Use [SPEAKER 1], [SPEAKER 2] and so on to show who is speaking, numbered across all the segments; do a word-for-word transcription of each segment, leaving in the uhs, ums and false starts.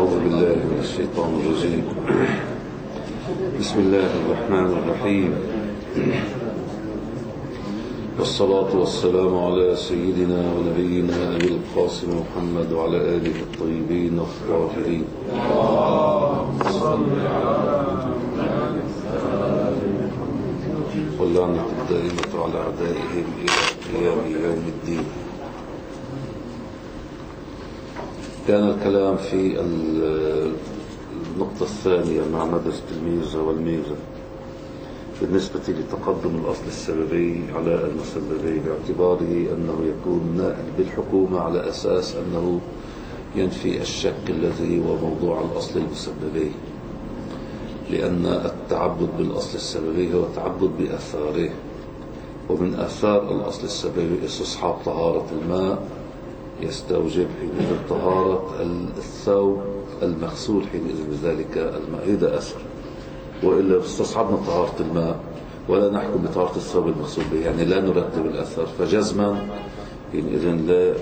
[SPEAKER 1] أعوذ بالله من الشيطان الرجيم. بسم الله الرحمن الرحيم، والصلاة والسلام على سيدنا ونبينا أبي القاسم محمد وعلى آله الطيبين الطاهرين. واللعنة الدائمة على أعدائهم إلى قيام يوم الدين. كان الكلام في النقطة الثانية مع مدرسة الميزة والميزة بالنسبة لتقدم الأصل السببي على المسببي، باعتباره أنه يكون نائل بالحكومة على أساس أنه ينفي الشك الذي هو موضوع الأصل المسببي، لأن التعبد بالأصل السببي هو تعبد بأثاره، ومن آثار الأصل السببي استصحاب طهارة الماء، يستوجب حينئذ طهارة الثوب المغسول حينئذ بذلك الماء. هذا أثر، وإلا استصحبنا طهارة الماء ولا نحكم بطهارة الثوب المغسول به، يعني لا نرتب الأثر، فجزما حينئذ لا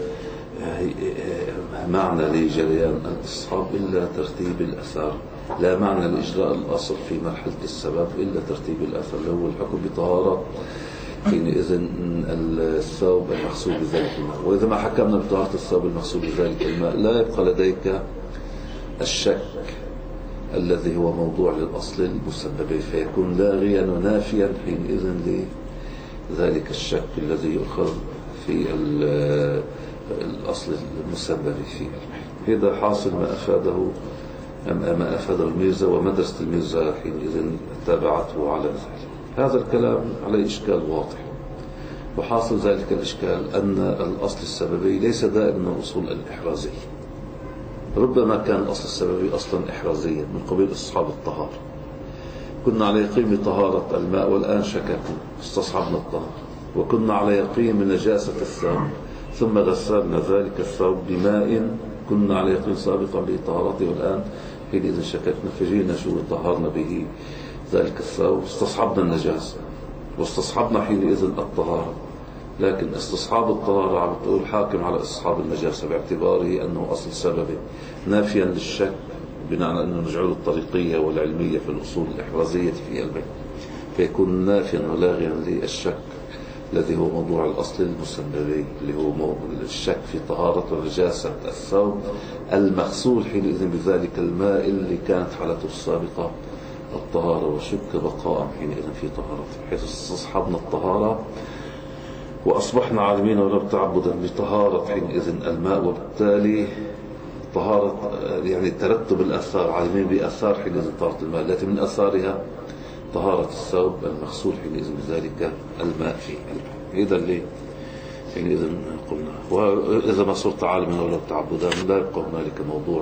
[SPEAKER 1] معنى لجريان الاستصحاب إلا ترتيب الأثر، لا معنى لإجراء الأصل في مرحلة السبب إلا ترتيب الأثر، اللي هو الحكم بطهارة حينئذ الثوب المغسول بذلك الماء. وإذا ما حكمنا بطهارة الثوب المغسول بذلك الماء لا يبقى لديك الشك الذي هو موضوع للأصل المسبب، فيكون لاغيا ونافيا حينئذ لذلك الشك الذي يؤخذ في الأصل المسبب فيه. هذا حاصل ما أفاده ما أفاده الميزة، ومدرسة الميزة حينئذ تابعته على ذلك. هذا الكلام عليه إشكال واضح، وحاصل ذلك الإشكال أن الأصل السببي ليس دائما من الأصول الإحرازية، ربما كان الأصل السببي أصلا إحرازيا من قبيل استصحاب الطهارة. كنا على يقين بطهارة الماء والآن شككنا استصحبنا الطهارة، وكنا على يقين من نجاسة الثوب ثم غسلنا ذلك الثوب بماء كنا على يقين سابقا بطهارته، والآن حينئذ شككنا فجينا شو طهرنا به ذلك الثوب، استصحبنا النجاسة واستصحبنا حينئذ الطهارة، لكن استصحاب الطهارة عم تقول حاكم على استصحاب النجاسة باعتباره أنه أصل سببي نافيا للشك، بناء على أنه نجعل الطريقية والعلمية في الأصول الإحرازية في قلبه، فيكون نافيا ولاغيا للشك الذي هو موضوع الأصل المسببي، اللي هو الشك في طهارة ونجاسة الثوب المغسول حينئذ بذلك الماء اللي كانت حالته السابقة الطهارة، وشك بقاء حينئذ في طهارته، حيث استصحبنا الطهارة وأصبحنا عالمين ولو تعبدا بطهارة حينئذ الماء، وبالتالي طهارة يعني ترتب الأثار، عالمين بأثار حينئذ طهارة الماء التي من أثارها طهارة الثوب المغسول حينئذ بذلك الماء فيه. إذا اللي حينئذ قلنا، وإذا ما صرت عالما ولو تعبدا لا يبقى هنالك موضوع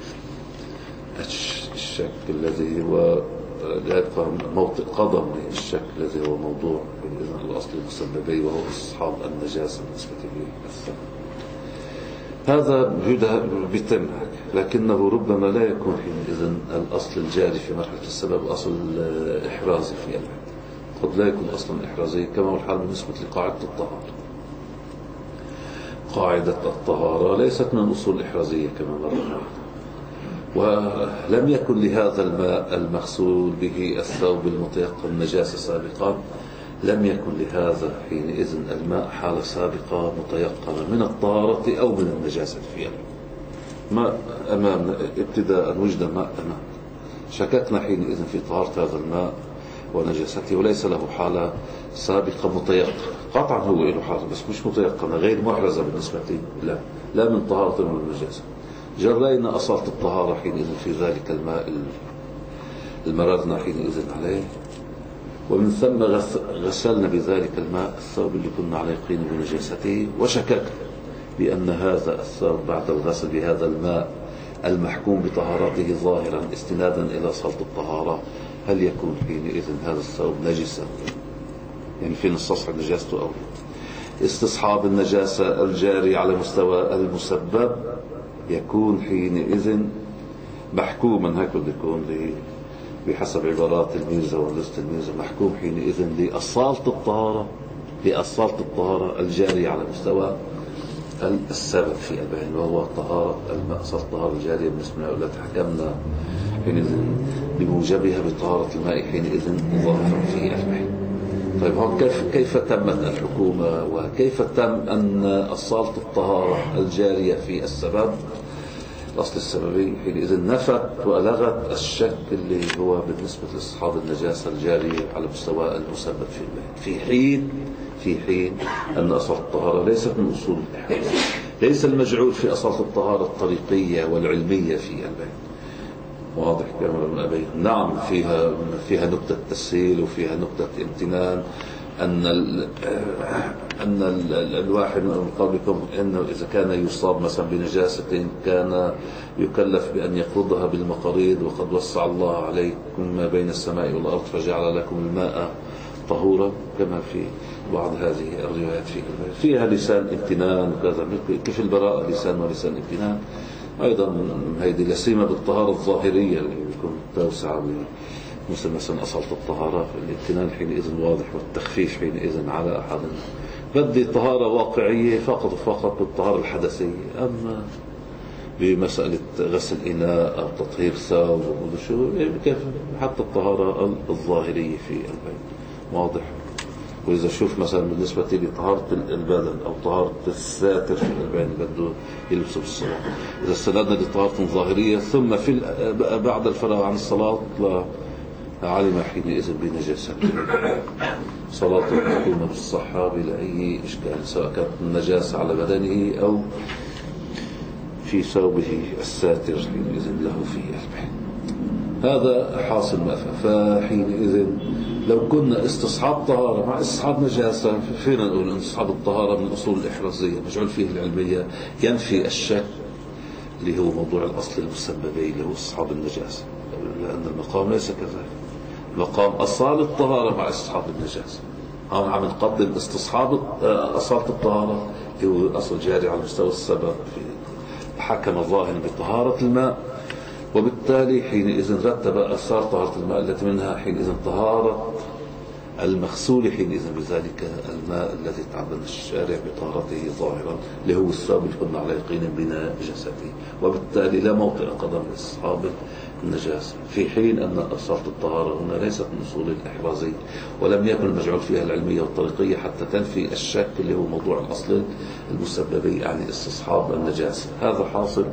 [SPEAKER 1] للشك الذي هو لا يبقى موطئ قدم للشك الذي هو موضوع بالإذن الأصل المسببي، وهو استصحاب النجاسة بالنسبة للثوب. هذا بيتم، لكنه ربما لا يكون حينئذ الأصل الجاري في مرحلة السبب أصل إحرازي في الحد، قد لا يكون أصلا إحرازي، كما هو الحال بالنسبة لقاعدة الطهارة. قاعدة الطهارة ليست من الأصول الإحرازية كما مرة، ولم يكن لهذا الماء المغسول به الثوب المتيقن نجاسة سابقا، لم يكن لهذا حينئذ الماء حالة سابقة متيقنة من الطهارة أو من النجاسة فيها. ما أمامنا ابتداء وجد ماء أمام، شككنا حينئذ في طهارة هذا الماء ونجاسته، وليس له حالة سابقة متيقنة. قطعا هو له حالة بس مش متيقنة، غير محرزة بالنسبة لا لا من طهارة ولا من نجاسة. جرينا أصالة الطهارة حينئذ في ذلك الماء المرضنا حينئذ عليه، ومن ثم غسلنا بذلك الماء الثوب اللي كنا على يقين بنجاسته، وشككنا بأن هذا الثوب بعد الغسل بهذا الماء المحكوم بطهارته ظاهرا استنادا إلى صلة الطهارة، هل يكون حينئذ هذا الثوب نجسا، يعني في نستصحب نجاسته أو استصحاب النجاسة الجاري على مستوى المسبب يكون حينئذ محكوما، هكذا يكون بحسب عبارات الميزة ولست الميزة، محكوم حينئذ لأصالة الطهارة لأصالة الطهارة الجارية على مستوى السبب في البين، وهو طهارة الماء، أصل الطهارة الجارية بالنسبة لنا التي حكمنا حينئذ بموجبها بطهارة الماء حينئذ ظاهرا في البين. طيب هون كيف كيف تمت الحكومة وكيف تم أن أصالة الطهارة الجارية في السبب الأصل السببي حينئذ نفت وألغت الشك اللي هو بالنسبة لأصحاب النجاسة الجارية على مستوى المسبب في البين، في حين في حين أن أصل الطهارة ليست من أصول الإحراز، ليس المجعول في أصالة الطهارة الطريقية والعلمية في البين. واضح كما من أبين. نعم فيها فيها نكتة تسهيل وفيها نكتة امتنان، أن ال أن ال الواحد من قولكم أنه إذا كان يصاب مثلا بنجاسة كان يكلف بأن يقرضها بالمقاريض، وقد وسع الله عليكم ما بين السماء والأرض فجعل لكم الماء طهورا، كما في بعض هذه الروايات في فيها لسان امتنان وكذا، كيف البراءة لسان ولسان امتنان. أيضا هذه لسيمة بالطهارة الظاهرية اللي يكون توسع مثل مثلا أصالة الطهارة، الامتنان حينئذ واضح والتخفيف حينئذ على أحد. بدي طهارة واقعية فقط فقط بالطهارة الحدثية، أما بمسألة غسل إناء أو تطهير ثوب وشو كيف حتى الطهارة الظاهرية في البين واضح. وإذا شوف مثلا بالنسبة لطهارة البدن أو طهارة الساتر في البين بده يلبسه بالصلاة، إذا استندنا لطهارة ظاهرية ثم في بعد الفراغ عن الصلاة علم حينئذ بنجاسة صلاته تكون بالصحة بلا أي إشكال، سواء كانت النجاسة على بدنه أو في ثوبه الساتر حينئذ له في البين. هذا حاصل ما فحينئذ لو كنا استصحاب طهارة مع استصحاب نجاسة فينا نقول أن استصحاب الطهارة من أصول الإحرازية مجعول فيه العلمية، ينفي الشك اللي هو موضوع الأصل المسببي اللي هو استصحاب النجاسة، لأن المقام ليس كذلك. مقام أصالة الطهارة مع استصحاب النجاسة، هم عم نقدم استصحاب أصالة الطهارة اللي هو أصل جاري على مستوى السبب في حكم ظاهر بطهارة الماء، وبالتالي حينئذ رتب أثار طهارة الماء التي منها حينئذ طهارة المغسول حينئذ بذلك الماء الذي تعبد الشارع بطهارته ظاهرا اللي هو الثوب اللي كنا على يقين بنجاسته، وبالتالي لا موطئ قدم لاصحاب النجاسة، في حين أن أصالة الطهارة هنا ليست من أصول الإحرازية ولم يكن المجعول فيها العلمية والطريقية حتى تنفي الشك اللي هو موضوع الأصل المسببي يعني استصحاب النجاسة. هذا حاصل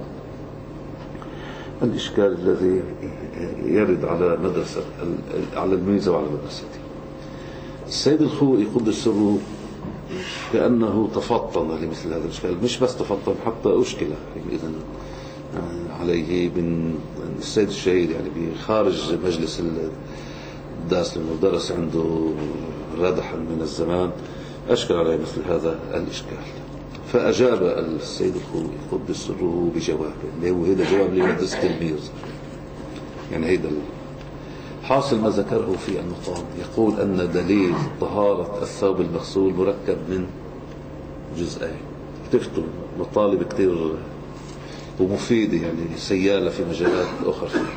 [SPEAKER 1] الإشكال الذي يرد على مدرسة على الميزة وعلى مدرستي. السيد الخوئي قدس سره كأنه تفطن لمثل هذا الإشكال، مش بس تفطن حتى أشكل إذن عليه من السيد الشهيد يعني بخارج مجلس الدرس، لأنه درس عنده ردحا من الزمان، أشكل عليه مثل هذا الإشكال. فأجاب السيد الخوئي قدس سره بجواب اللي هو هذا جواب لمدرسة الميز. يعني هذا حاصل ما ذكره في المقام، يقول أن دليل طهارة الثوب المغسول مركب من جزئين، تفتوا مطالب كتير ومفيدة يعني سيالة في مجالات أخرى فيه.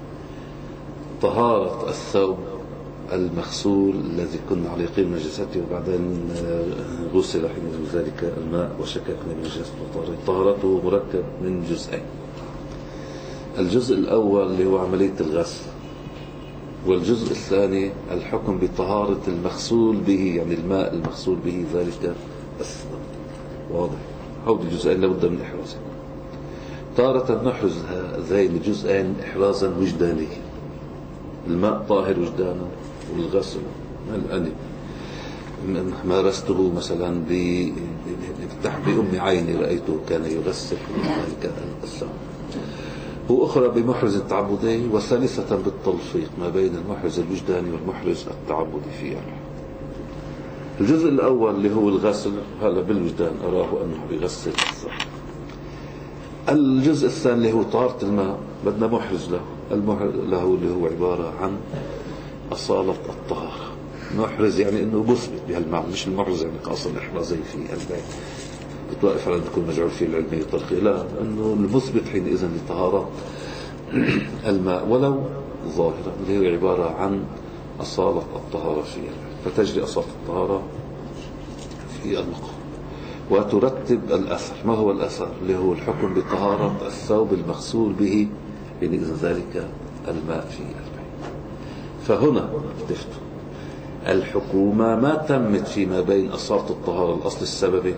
[SPEAKER 1] طهارة الثوب المغسول الذي كنا على يقين نجاسته وبعدين غسل حين ذلك الماء وشككنا بنجاسة وطهارته، طهارته مركب من جزئين. الجزء الأول اللي هو عملية الغسل، والجزء الثاني الحكم بطهارة المغسول به يعني الماء المغسول به ذلك الثوب. واضح؟ هؤلاء الجزئين لابد من إحرازهم. تارة نحرز هذين الجزئين إحرازا وجدانيا، الماء طاهر وجدانا والغسل الأنب مارسته مثلا بأم عيني رأيته كان يغسل ذلك الثوب، وأخرى بمحرز التعبدي، وثالثة بالتلفيق ما بين المحرز الوجداني والمحرز التعبدي فيه. الجزء الأول اللي هو الغسل هذا بالوجدان أراه أنه يغسل الثوب. الجزء الثاني اللي هو طهارة الماء بدنا محرز له، المحرز له اللي هو عبارة عن أصالة الطهارة. محرز يعني أنه مثبت بهالمعنى، مش المحرز يعني كأصل إحرازي في البيت بتوقف على أن يكون مجعول فيه العلمية والترقية، لا، أنه المثبت حينئذ لطهارة الماء ولو ظاهرة اللي هي عبارة عن أصالة الطهارة فيها، فتجري أصالة الطهارة في المقام. وترتب الأثر. ما هو الأثر؟ اللي هو الحكم بطهارة الثوب المغسول به بإذن ذلك الماء في البيت. فهنا اكتفتوا الحكومة ما تمت فيما بين أصالة الطهارة الأصل السببي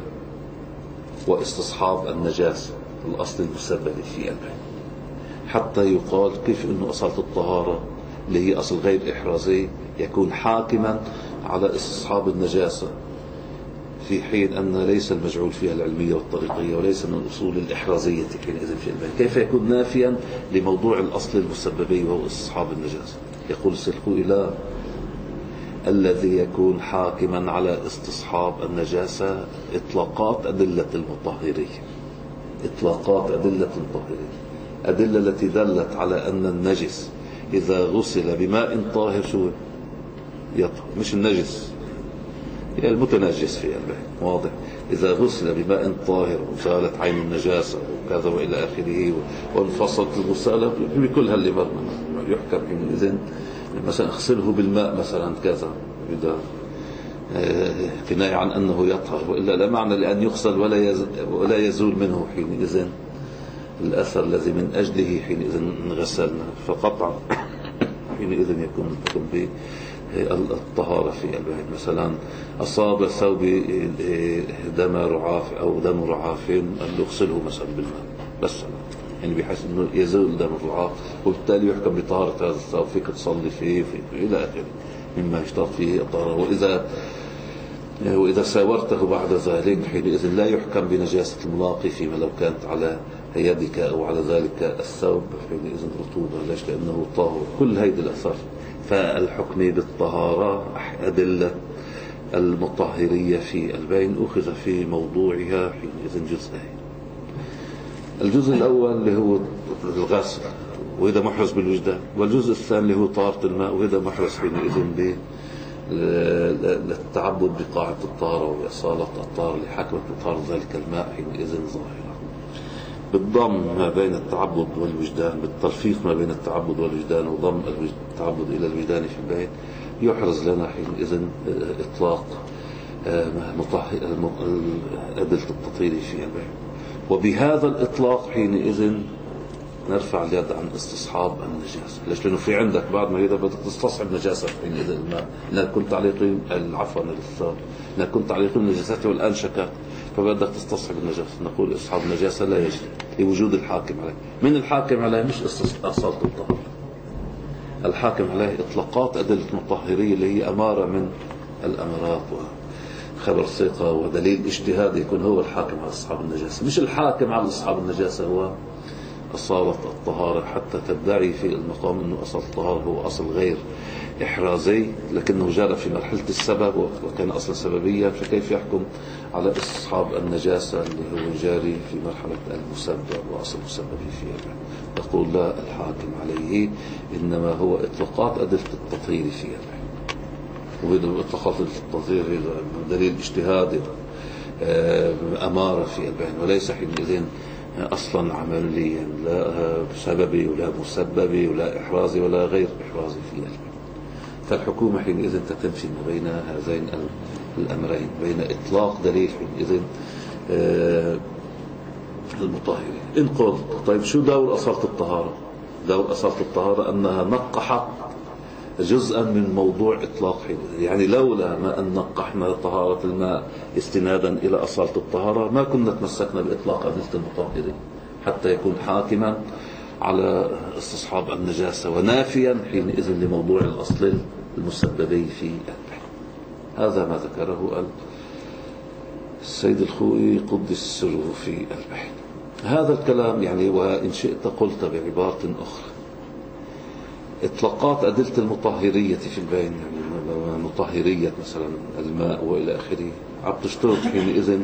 [SPEAKER 1] واستصحاب النجاسة الأصل المسبب في البيت، حتى يقال كيف أنه أصالة الطهارة اللي هي أصل غير إحرازي يكون حاكما على استصحاب النجاسة، في حين أن ليس المجعول فيها العلمية والطريقية وليس من الأصول الإحرازية حينئذ في البيت. كيف يكون نافيا لموضوع الأصل المسببي وهو استصحاب النجاسة؟ يقول السلخوي لا، الذي يكون حاكما على استصحاب النجاسة إطلاقات أدلة المطهرية، إطلاقات أدلة المطهرية، أدلة التي دلت على أن النجس إذا غسل بماء طاهر شو يطهر، مش النجس يعني المتنجس في البيت، واضح؟ إذا غسل بماء طاهر وزالت عين النجاسة وكذا وإلى آخره وانفصلت الغسالة بكل هاللي مرنا يحكم حينئذ مثلا اغسله بالماء مثلا كذا، إذا كناية عن أنه يطهر، وإلا لا معنى لأن يغسل ولا ولا يزول منه حينئذ الأثر الذي من أجله حينئذ غسلنا، فقطعا حينئذ يكون الحكم بالطهارة في البيت. مثلا أصاب ثوب دم رعاف أو دم رعاف يغسله مثلا بالماء بس، يعني بحيث أنه يزول دم الرعاف، وبالتالي يحكم بطهارة هذا الثوب، فيك تصلي فيه, فيه إلى آخره مما يشترط فيه الطهارة. وإذا وإذا ساورته بعد ذلك حينئذ لا يحكم بنجاسة الملاقي فيما لو كانت على يدك أو على ذلك الثوب حينئذ رطوبة، ليش؟ لأنه طاهر. كل هيدي الأثر. فالحكم بالطهارة أدلة المطهرية في البين أخذ في موضوعها حينئذ جزئين. الجزء الأول اللي هو الغسل وإذا محرز بالوجدان، والجزء الثاني اللي هو طهارة الماء وإذا محرز حينئذ للتعبد بقاعة الطهارة وإصالة الطهارة لحكمة طهارة ذلك الماء حينئذ ظاهرة. بالضم ما بين التعبد والوجدان، بالترفيق ما بين التعبد والوجدان وضم التعبد إلى الوجدان في البيت، يحرز لنا حينئذ إطلاق أدلة التطهير في البيت. وبهذا الإطلاق حينئذ نرفع اليد عن استصحاب النجاسة. ليش؟ لأنه في عندك بعد ما إذا بدك تستصحب نجاسة حينئذ الماء، لا كنت تعليقين العفو للثوب، لا كنت تعليقين النجاسات والآن شكات، فبدك تستصحب النجاسة. نقول استصحاب النجاسة لا يجري لوجود الحاكم عليه. من الحاكم عليه مش أصالة الطهارة، الحاكم عليه إطلاقات أدلة المطهرية اللي هي أمارة من الأمارات وخبر ثقة ودليل اجتهاد، يكون هو الحاكم على أصحاب النجاسة، مش الحاكم على أصحاب النجاسة هو أصالة الطهارة، حتى تدعي في المقام أنه أصل الطهارة هو أصل غير إحرازي لكنه جرى في مرحلة السبب وكان أصل سببية، فكيف يحكم على أصحاب النجاسة اللي هو جاري في مرحلة المسبب وأصل المسبب فيها؟ تقول لا، الحاكم عليه إنما هو إطلاقات أدلة التطهير فيها، وهذا إطلاقات التطهير دليل اجتهاد أمارة في البين، وليس حينئذ أصلا عمليا لا سببي ولا مسببي ولا إحرازي ولا غير إحرازي في البين. فالحكومة حينئذ تتم فيما بين هذين الأمرين، بين إطلاق دليل حينئذ المطهرين. إن قلت طيب شو دور أصالة الطهارة؟ دور أصالة الطهارة أنها نقحت جزءا من موضوع إطلاق حينئذ، يعني لولا ما أن نقحنا طهارة الماء استنادا إلى أصالة الطهارة ما كنا تمسكنا بإطلاق أدلة المطهرين حتى يكون حاكما على استصحاب النجاسة ونافيا حينئذ لموضوع الأصل المسببي في البين. هذا ما ذكره السيد الخوئي قدس سره في البين. هذا الكلام يعني وإن شئت قلت بعبارة أخرى، إطلاقات أدلة المطهرية في البين، يعني مطهرية مثلا الماء وإلى آخره، عم تشترط حينئذ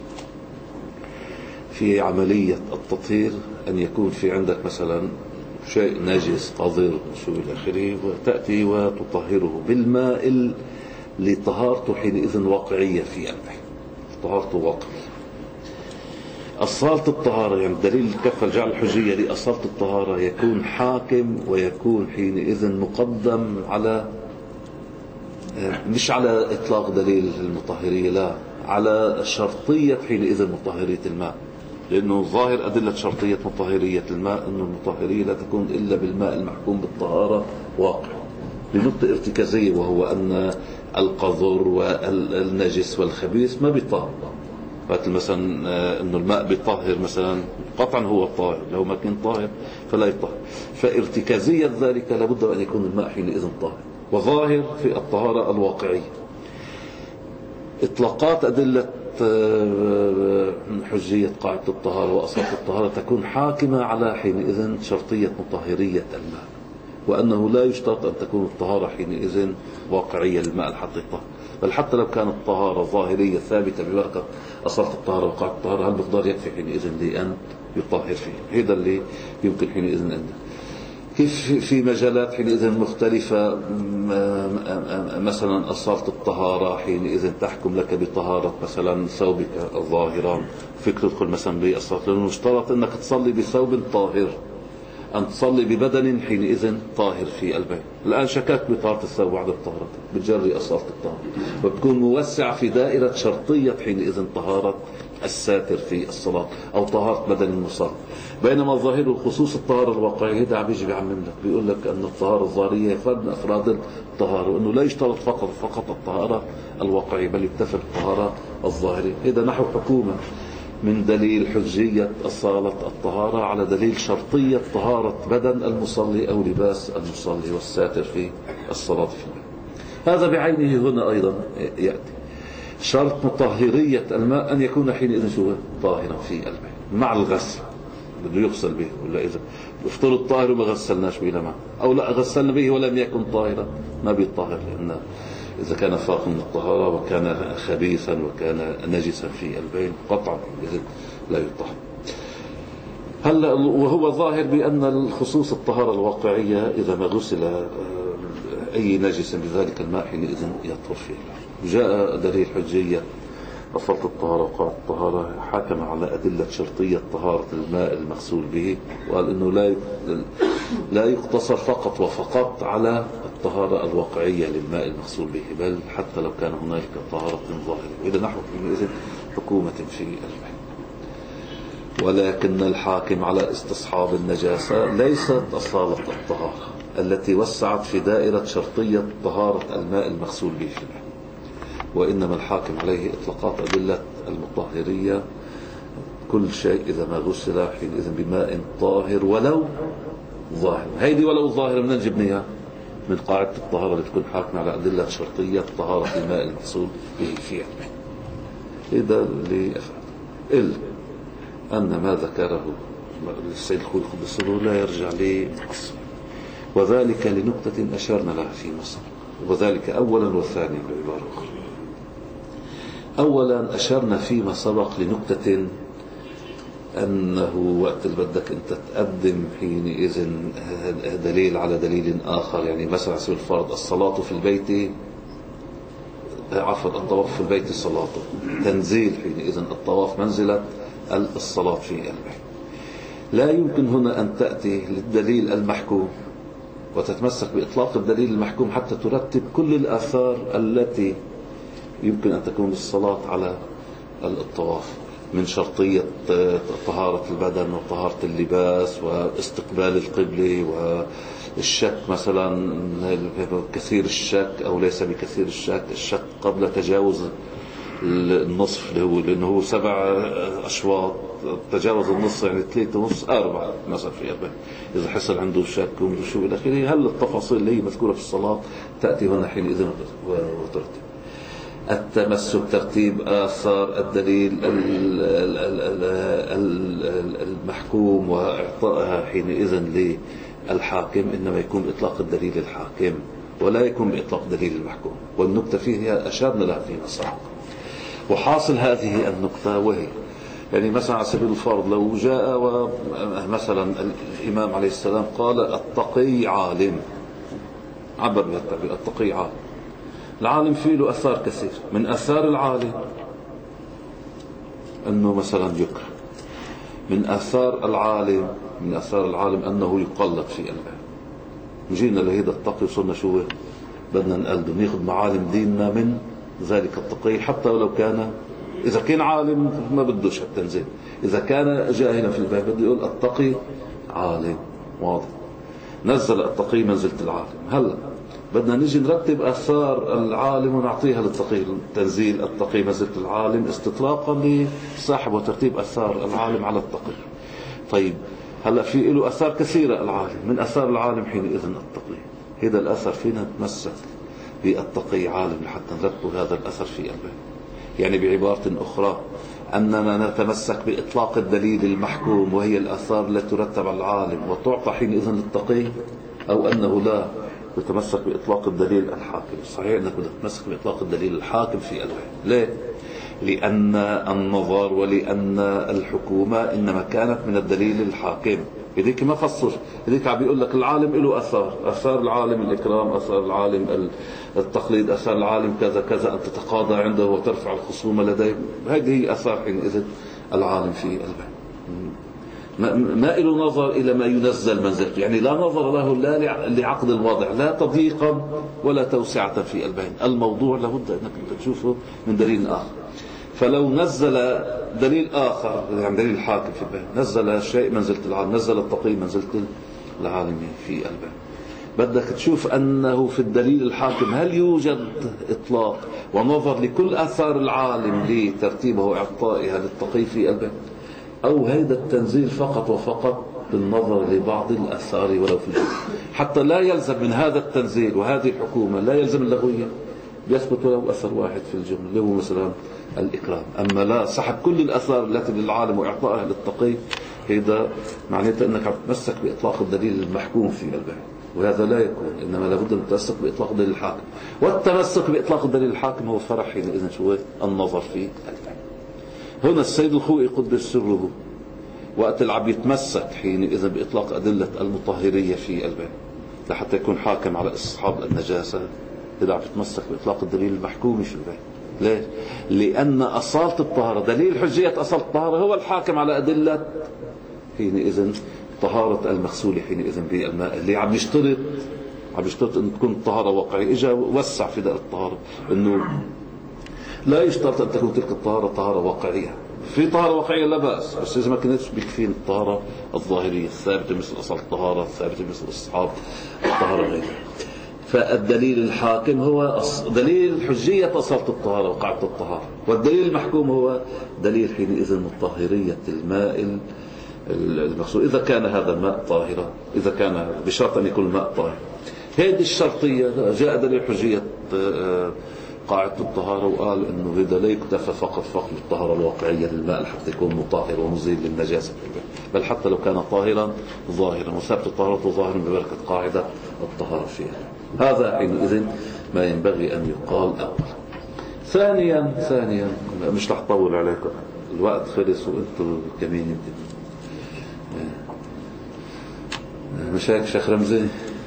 [SPEAKER 1] في عملية التطهير أن يكون في عندك مثلا شيء نجس قذر شو إلى آخره، وتأتي وتطهره بالماء لطهارته حينئذ واقعية في البين، طهارته واقعية. أصالة الطهارة يعني دليل الكفة الجعل الحجية لأصالة الطهارة يكون حاكم ويكون حينئذ مقدم على مش على إطلاق دليل المطهرية، لا، على شرطية حينئذ مطهرية الماء، لأنه ظاهر أدلة شرطية مطهرية الماء أن المطهرية لا تكون إلا بالماء المحكوم بالطهارة واقع، لنقطة ارتكازية، وهو أن القذر والنجس والخبيث ما بيطهر. مثلا أنه الماء بيطهر مثلا قطعا هو طاهر، لو ما كان طاهر فلا يطهر، فارتكازية ذلك لابد أن يكون الماء حينئذ طاهر. وظاهر في الطهارة الواقعية إطلاقات أدلة حجية قاعدة الطهارة وأصالة الطهارة تكون حاكمة على حينئذ شرطية مطهرية الماء، وأنه لا يشترط أن تكون الطهارة حينئذ واقعية للماء الحقيقة، بل حتى لو كانت الطهارة ظاهرية ثابتة بورقة أصالة الطهارة وقاعدة الطهارة هالمقدار يكفي حينئذ لأن يطهر فيه. هذا اللي يمكن حينئذ أن كيف في مجالات حينئذ مختلفة، مثلا أصالة الطهارة حينئذ تحكم لك بطهارة مثلا ثوبك الظاهرة، فيك تدخل مثلا بأصالة، لأنه مشترط أنك تصلي بثوب طاهر، أن تصلي ببدن حينئذ طاهر في البيت. الآن شكك بطهارة الثوب بعد الطهارة، بتجري أصالة الطهارة وبتكون موسعة في دائرة شرطية حينئذ طهارة الساتر في الصلاة أو طهارة بدن المصلي. بينما الظاهر خصوص الطهارة الواقعية ده عم يجي بيعمم لك، بيقول لك أن الطهارة الظاهرية فرد من أفراد الطهارة، وأنه لا يشترط فقط فقط الطهارة الواقعية بل يكتفى بالطهارة الظاهرية. هذا نحو حكومة من دليل حجية أصالة الطهارة على دليل شرطية طهارة بدن المصلي أو لباس المصلي والساتر في الصلاة في الماء. هذا بعينه هنا أيضا يأتي شرط مطهرية الماء أن يكون حينئذ شو طاهرا في الماء مع الغسل، بده يغسل به، ولا إذا افترض طاهر وما غسلناش به لما، أو لا غسلنا به ولم يكن طاهرا ما بيطهر، لأن إذا كان فاق من الطهارة وكان خبيثا وكان نجسا في البين قطعا لا يطهر. هلا وهو ظاهر بأن الخصوص الطهارة الواقعية إذا ما غسل أي نجس بذلك الماء حينئذ يطهر فيه. جاء دليل حجية أصالة الطهارة وقاعدة الطهارة حكم على أدلة شرطية طهارة الماء المغسول به، وقال إنه لا لا يقتصر فقط وفقط على الطهارة الواقعية للماء المغسول به، بل حتى لو كان هنالك طهارة ظاهرة، وإذا نحو حينئذ حكومة في الماء. ولكن الحاكم على استصحاب النجاسة ليست أصالة الطهارة التي وسعت في دائرة شرطية طهارة الماء المغسول به في الماء، وإنما الحاكم عليه إطلاقات أدلة المطهرية كل شيء إذا ما غسل حينئذ بماء طاهر ولو ظاهر. هيدي ولو ظاهر من نجيبنيها من قاعدة الطهارة اللي تكون حاكمة على أدلة شرطية طهارة الماء المغسول به في الماء. إذا اللي أفعل إلا أن ما ذكره السيد الخوي القدس لا يرجع لأصل، وذلك لنقطة أشرنا لها في مصر، وذلك أولا والثاني بعبارة أخرى. أولا أشرنا فيما سبق لنقطة أنه وقت اللي بدك أنت تقدم حينئذ دليل على دليل آخر، يعني مثلا على سبيل الفرض الصلاة في البيت، عفوا الطواف في البيت الصلاة، تنزيل حينئذ الطواف منزلة الصلاة في البيت. لا يمكن هنا أن تأتي للدليل المحكوم وتتمسك بإطلاق الدليل المحكوم حتى ترتب كل الآثار التي يمكن أن تكون الصلاة على الطواف من شرطية طهارة البدن وطهارة اللباس واستقبال القبلة والشك، مثلا كثير الشك أو ليس بكثير الشك، الشك قبل تجاوز النصف اللي هو لأنه هو سبع أشواط، تجاوز النصف يعني ثلاثة ونص أربعة مثلا في أربعة، إذا حصل عنده شك ومدري شو إلى آخره. هل التفاصيل اللي هي مذكورة في الصلاة تأتي هنا حينئذ وترتب التمسك ترتيب آثار الدليل المحكوم وإعطائها حينئذ للحاكم، إنما يكون بإطلاق الدليل الحاكم ولا يكون بإطلاق دليل المحكوم. والنقطة فيها أشارنا لها في مصر. وحاصل هذه النقطة وهي يعني مثلا على سبيل الفرض لو جاء مثلا الإمام عليه السلام قال التقي عالم، عبر بالتعبير التقي عالم، العالم فيه له أثار كثير، من أثار العالم أنه مثلا يكره، من أثار العالم من أثار العالم أنه يقلد في العلم. جينا لهذا التقي وصلنا شو بدنا نقلده، ناخذ معالم ديننا من ذلك التقي حتى ولو كان إذا كان عالم ما بدوش التنزيل، إذا كان جاهلا في الباب بده يقول التقي عالم. واضح. نزل التقي منزلة العالم. هلا بدنا نجي نرتب آثار العالم ونعطيها للتقي. تنزيل التقي منزلة العالم استطلاقا لصاحب وترتيب آثار العالم على التقي. طيب هلا في له آثار كثيرة العالم. من آثار العالم حينئذ التقي. هذا الأثر فينا نتمسك بالتقي عالم لحتى نرتب هذا الأثر في قلبه. يعني بعبارة أخرى أننا نتمسك بإطلاق الدليل المحكوم وهي الآثار التي ترتب على العالم وتعطى حينئذ للتقي، أو أنه لا يتمسك بإطلاق الدليل الحاكم. صحيح أنك تتمسك بإطلاق الدليل الحاكم في قلبه. ليه؟ لأن النظر ولأن الحكومة إنما كانت من الدليل الحاكم. هذيك ما فصل، هذيك عم بيقول لك العالم له أثار، أثار العالم الإكرام، أثار العالم التقليد، أثار العالم كذا كذا، أن تتقاضى عنده وترفع الخصومة لديه. هذه هي أثار حينئذ العالم في قلبه. ما, ما له نظر إلى ما ينزل منزلته، يعني لا نظر له لا لعقد الوضع، لا تضييقا ولا توسعة في قلبين. الموضوع لابد أنك تشوفه من دليل آخر. فلو نزل دليل آخر، يعني دليل الحاكم في البين، نزل شيء منزلة العالم، نزل التقي منزلة العالم في قلبه. بدك تشوف أنه في الدليل الحاكم هل يوجد إطلاق ونظر لكل آثار العالم لترتيبه وإعطائها للتقي في قلبه، أو هذا التنزيل فقط وفقط بالنظر لبعض الآثار ولو في الجزء، حتى لا يلزم من هذا التنزيل وهذه الحكومة لا يلزم اللغوية، يثبت ولو أثر واحد في الجملة اللي هو مثلا الإكرام. أما لا سحب كل الأثار التي للعالم وإعطائها للتقي، هذا معناته أنك عم تتمسك بإطلاق الدليل المحكوم في قلبه، وهذا لا يكون. إنما لابد من التمسك بإطلاق الدليل الحاكم، والتمسك بإطلاق الدليل الحاكم هو فرح حينئذ شو النظر في قلبه. هنا السيد الخوئي قدس سره وقت اللي عم يتمسك حينئذ بإطلاق أدلة المطهرية في قلبه لحتى يكون حاكم على أصحاب النجاسة، إذا عم يتمسك بإطلاق الدليل المحكوم في قلبه. ليش؟ لأن أصالة الطهارة، دليل حجية أصالة الطهارة هو الحاكم على أدلة حينئذ طهارة المغسول حينئذ بالماء، اللي عم يشترط عم يشترط أن تكون الطهارة واقعية. إجا وسع في دائرة الطهارة أنه لا يشترط أن تكون تلك الطهارة طهارة واقعية. في طهارة واقعية لا بأس، بس إذا ما كانتش بيكفين الطهارة الظاهرية الثابتة مثل أصل الطهارة الثابتة مثل أصحاب الطهارة غيرها. فالدليل الحاكم هو دليل حجية أصالة الطهارة وقاعدة الطهارة، والدليل المحكوم هو دليل حينئذ مطهرية الماء المغسول، إذا كان هذا الماء طاهرا، إذا كان بشرط أن يكون الماء طاهر. هذه الشرطية جاء دليل حجية قاعدة الطهارة وقال إنه هذا لا يكتفى فقط فقط بالطهارة الواقعية للماء حتى يكون مطهر ومزيل للنجاسة، بل حتى لو كان طاهرا ظاهرا وثابت طهارته ظاهرا ببركة قاعدة الطهارة فيها. هذا حينئذ ما ينبغي أن يقال أولا. ثانيا ثانيا مش رح أطول عليكم، الوقت خلص وأنتم كمين يمكن مش هيك شيخ رمزي.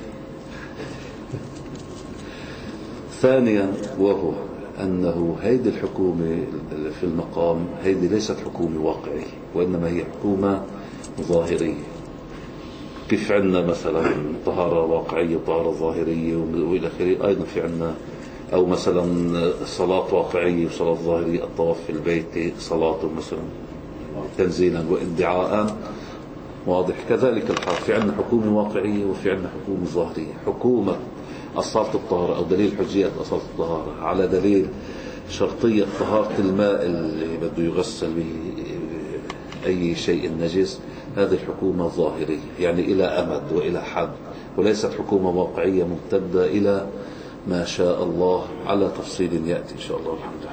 [SPEAKER 1] ثانيا وهو أنه هيدي الحكومة في المقام هيدي ليست حكومة واقعية، وإنما هي حكومة ظاهرية. كيف عندنا مثلا طهارة واقعية وطهارة ظاهرية وإلى آخره، أيضا في عندنا أو مثلا صلاة واقعية وصلاة ظاهرية، الطواف في البيت صلاة مثلا تنزيلا وادعاء، واضح. كذلك الحال في عندنا حكومة واقعية وفي عندنا حكومة ظاهرية. حكومة أصالة الطهارة أو دليل حجية أصالة الطهارة على دليل شرطية طهارة الماء اللي بده يغسل به أي شيء نجس، هذه الحكومة ظاهرية يعني إلى أمد وإلى حد، وليست حكومة واقعية ممتدة إلى ما شاء الله على تفصيل يأتي إن شاء الله. الحمد لله.